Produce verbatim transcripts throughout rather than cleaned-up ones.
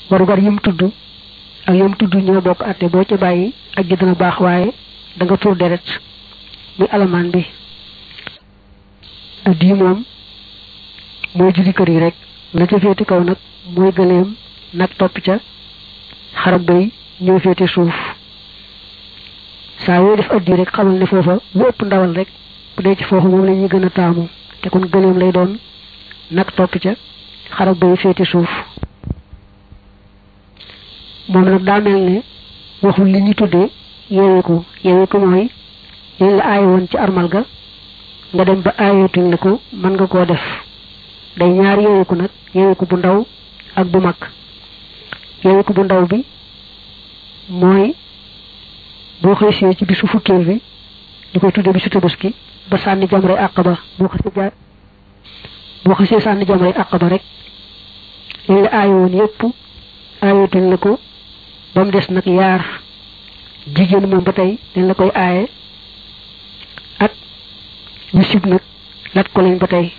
warugar yim tudd ak yim tudd ñoo bokk atte boo ca bàyyi ak gi dana baax waaye da nga tur deret muy alamaan bi addi moom mooy juri kër yi rek la ca féete kaw nag mooy gëleem nag topp ca xarab bay ñoo féete suuf saa yoo def addi rek xamal ne foofa lu ëpp ndawal rek bu dee ci foofu moom la ñuy gën a taamu te kon gëleem lay doon nag topp ca xarab bay féete suuf moom nag daa mel ne waxul li ñu tuddee yeeweeku yeeweeku mooy liñ la aaye woon ci armal ga nga dem ba aayeetuñ la ko mën nga koo def day ñaar yeeweeku nag yeeweeku bu ndaw ak bu mag yeeweeku bu ndaw bi mooy boo xëysee ci bisu fukkeel bi ñu koy tuddee bisu tabaski ba sànni jamray àqaba boo xësee jaar boo xësee sànni jamray àqaba rek liñ la aaye woon yépp aayeetuñ la ko ba mu des nag yaar jigéen moom ba tey dañ la koy aaye ak ñu sib nag lat ko lañ ba tey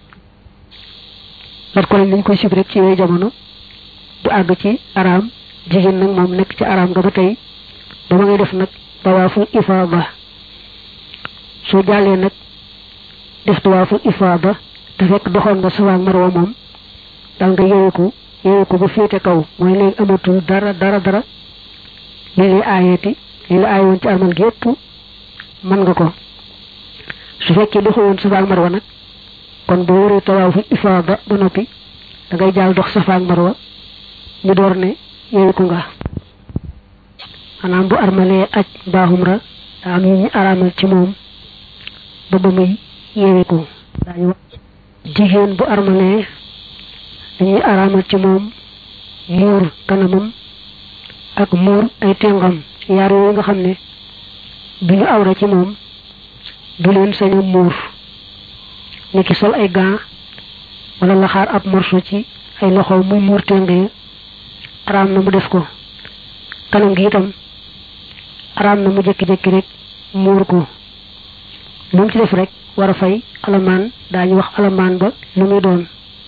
lat ko lañ dañ koy sib rek ci yooyu jamono du àgg ci araam jigéen nag moom nekk ci araam nga ba tey ba ma ngay def nag tawaaful ifaada soo jàllee nag def tawaaful ifaada te fekk doxoon nga Safaa ak Marwa moom dal nga yeeweeku yeeweeku ba féete kaw mooy léegi amatul dara dara dara li lay aayeeti li la aaye woon ci armal gi yépp mën nga ko su fekkee doxu woon Safaa ak Marwa nag kon boo wëree tawaaful ifaada ba noppi da ngay jàll dox Safaa ak Marwa ñu door ne yeeweeku nga maanaam bu armalee aj mbaa umra daa am yu ñu araamal ci moom ba ba muy yeeweeku daañu wax jigéen bu armalee dañuy araamal ci moom muur kanamam ak muur ay tengam yaar yooyu nga xam ne duñu awra ci moom du leen sañu muur ni ki sol ay gants wala laxaar ab morso ci ay loxo muy muur tenge araam na mu def ko kanam gi itam araam na mu jekki-jekki rek muur ko lu mu ci def rek war a fay alamaan daañu wax alamaan ba lu muy doon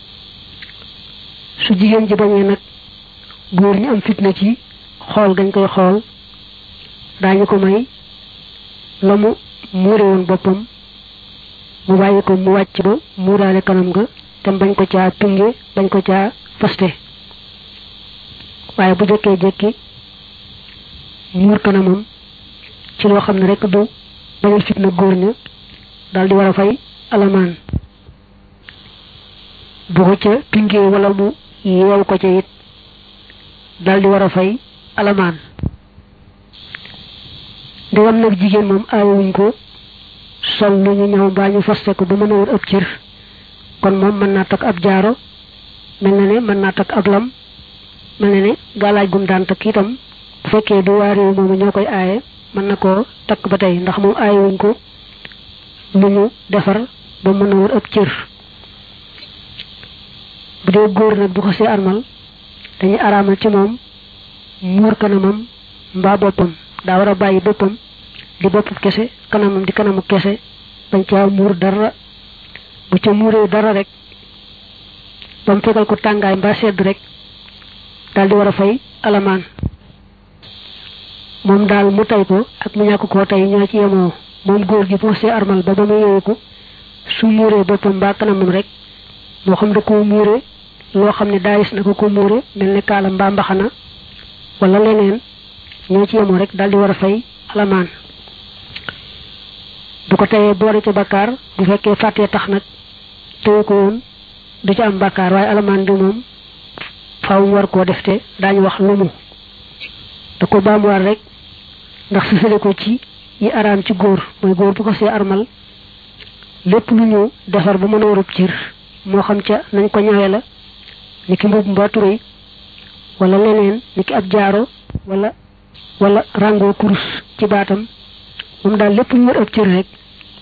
su jigéen ji bañee nag góor ñi am fitna ci xool gañ koy xool daañu ko may la mu muure woon boppam mu bàyyi ko mu wàcc ba muuraale kanam nga te bañ ko caa tunge bañ ko caa faste waaye bu jekkee jekki muur kanamam ci loo xam ne rek du bañal fitna góor ña daal di war a fay alamaan bu ko ca tungee wala mu yeew ko ca it daal di war a fay alamaan ndegam nag jigéen moom aayuñ ko sol lu ñu ñëw mbaa ñu faste ko ba mën a wër ab cër kon moom mën naa takk ab jaaro mel na ne mën naa takk ab lam mel na ne gaalaaj gum daan takk itam bu fekkee du waa réew moomu ñoo koy aaye mën na koo takk ba tey ndax moom aayuñ ko lu ñu defar ba mën a wër ab cër bu dee góor nag bu ko see armal dañuy araamal ci moom muur kanamam mbaa boppam daa war a bàyyi boppam di bopp kese kanamam di kanamu kese bañ caa muur dara bu ca muuree dara rek ba mu fegal ko tàngaay mbaa sedd rek daal di war a fay alamaan moom daal mu tay ko ak mu ñàkk koo tay ñoo ci yemoo moom góor gi boo see armal ba ba mu yeeweeku su muuree boppam mbaa kanamam rek moo xam da koo muure loo xam ne daayis na ko ko muure mel ne kaala mbaa mbaxana wala leneen ñoo ci yemoo rek daal di war a fay alamaan bu ko tayee boole ca bakkaar bu fekkee fàttee tax nag teewu ko woon du ci am bakkaar waaye alamaan bi moom faaw mu war koo def te daañu wax lu mu da ko baamuwaat rek ndax su fele ko ci yi araam ci góor mooy góor bu ko see armal lépp lu ñu defar ba mën a warub cër moo xam ca nañ ko ñëwee la ni ki mbub mbaa turéy wala leneen ni ki ab jaaro wala wala rango kurus ci baatam moom daal lépp lu war ab cër rek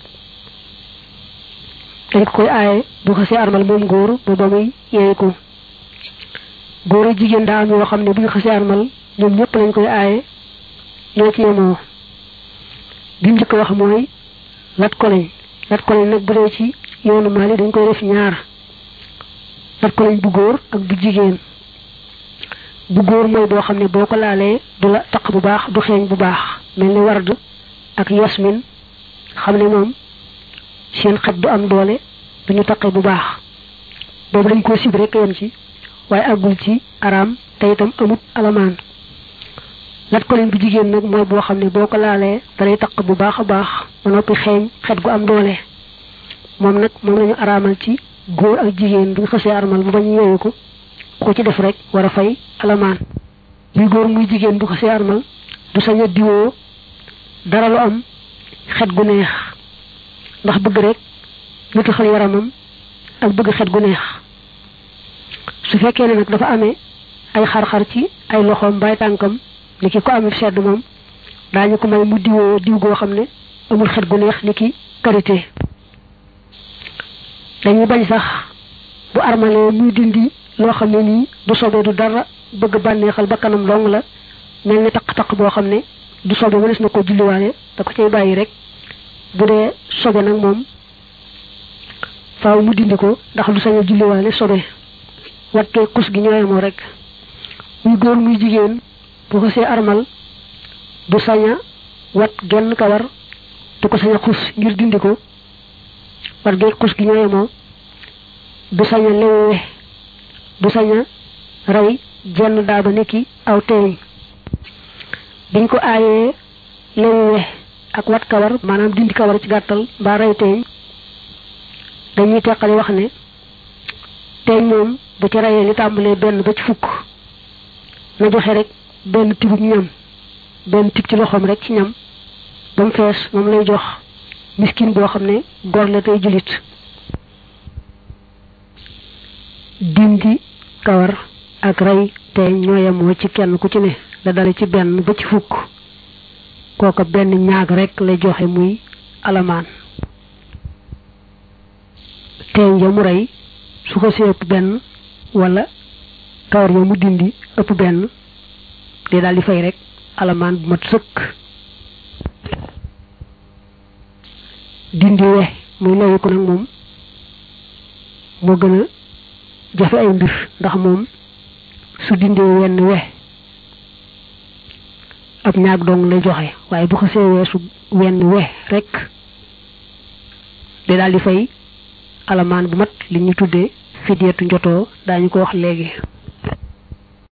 dañ ko koy aaye bu ko see armal moom góor ba ba muy yeewu ko góor a jigéen daa am yoo xam ne bu ñu xasee armal ñoom ñëpp lañ koy aaye ñoo ci yemoo bi njëkk wax mooy lat ko lañ lat ko lañ nag bu dee ci yoonu Maali dañ koy def ñaar lat ko lañ bu góor ak bu jigéen bu góor mooy boo xam ne boo ko laalee du la taq bu baax du xeeñ bu baax mel ni ward ak yasmin xam ne moom seen xet du am doole duñu taqee bu baax boobu dañ koo sib rek yem ci waaye àggul ci araam te itam amut alamaan lat ko leen bu jigéen nag mooy boo xam ne boo ko laalee dalay taq bu baax a baax ba noppi xeeñ xet gu am doole moom nag moom lañu araamal ci góor ak jigéen bu ñu xësee armal bu bañ yeewu ko ko ci def rek war a fay alamaan muy góor muy jigéen bu xësee armal du sañ a diwoo dara lu am xet gu neex ndax bëgg rek ñu taxal yaramam ak bëgg xet gu neex su fekkee ne nag dafa amee ay xar-xar ci ay loxoom mbay tànkam ni ki ko amee sedd moom daañu ko may mu diwoo diw goo xam ne amul xet gu neex ni ki karité dañuy bañ sax bu armalee muy dindi loo xam ne nii du sobe du dara bëgg bànneexal ba kanam dong la mel ni taq-taq boo xam ne du sobe mënees na ko julliwaale da ko cay bàyyi rek bu dee sobe nag moom faaw mu dindi ko ndax lu sañ a julliwaale sobe watkee kus gi ñooye moo rek muy góor muy jigéen bu ko see armal du sañ a wat genn kawar du ko sañ a xus ngir dindi ko watkee kus gi ñooye moo du sañ a lewe du sañ a rey jenn daaba nekki aw teeñ biñ ko aayee lewe ak wat kawar maanaam dindi kawar ci gàttal mbaa rey teeñ dañuy teqale wax ne teeñ moom bu ci reyee li tàmbalee benn ba ci fukk na joxe rek benn tibub ñam benn tib ci loxoom rek ci ñam ba mu fees moom lay jox miskin boo xam ne gor la tey julit dindi kawar ak rey teeñ ñoo yemoo ci kenn ku ci ne la dale ci benn ba ci fukk kooka benn ñaag rek lay joxe muy alamaan teeñ ya mu rey su ko si ëpp benn wala kawar ya mu dindi ëpp benn day daal di fay rek alamaan bu mat sëkk dindi we muy lewi ko nag moom moo gën a jafe ay mbir ndax moom su dindee wenn we ab ñaag dong lay joxe waaye bu xasee weesu wenn we rek day daal di fay alamaan bu mat li ñu tuddee fideetu njotoo daañu ko wax léegi